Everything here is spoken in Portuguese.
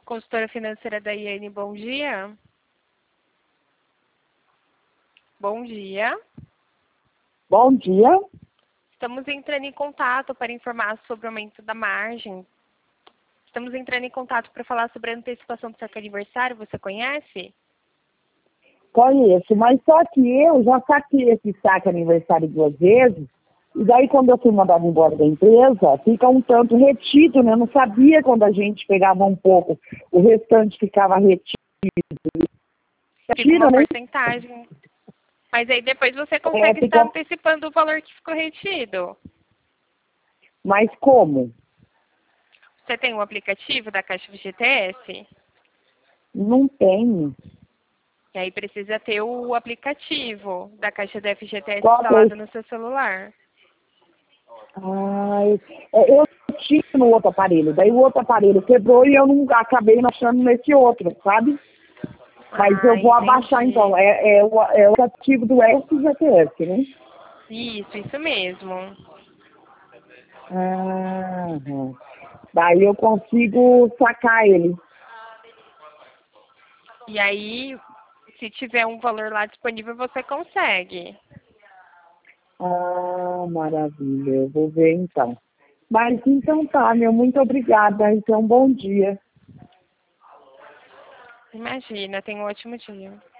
Consultora financeira da Iane, bom dia. Bom dia. Bom dia. Estamos entrando em contato para informar sobre o aumento da margem. Estamos entrando em contato para falar sobre a antecipação do saque aniversário. Você conhece? Conheço, mas só que eu já saquei esse saque aniversário 2 vezes, e daí quando eu fui mandada embora da empresa, fica um tanto retido, né? Eu não sabia quando a gente pegava um pouco, o restante ficava retido. Fica uma Né? porcentagem. Mas aí depois você consegue estar antecipando o valor que ficou retido. Mas como? Você tem um aplicativo da Caixa FGTS? Não tenho. E aí precisa ter o aplicativo da Caixa da FGTS Qual instalado no seu celular. Eu tinha no outro aparelho, daí o outro aparelho quebrou e eu não acabei achando nesse outro, sabe? Mas eu vou abaixar então, é o aplicativo do FGTS, né? Isso mesmo. Daí eu consigo sacar ele. E aí, se tiver um valor lá disponível, você consegue. Maravilha, eu vou ver então. Mas então tá, muito obrigada. Então, bom dia. Imagina, tenha um ótimo dia.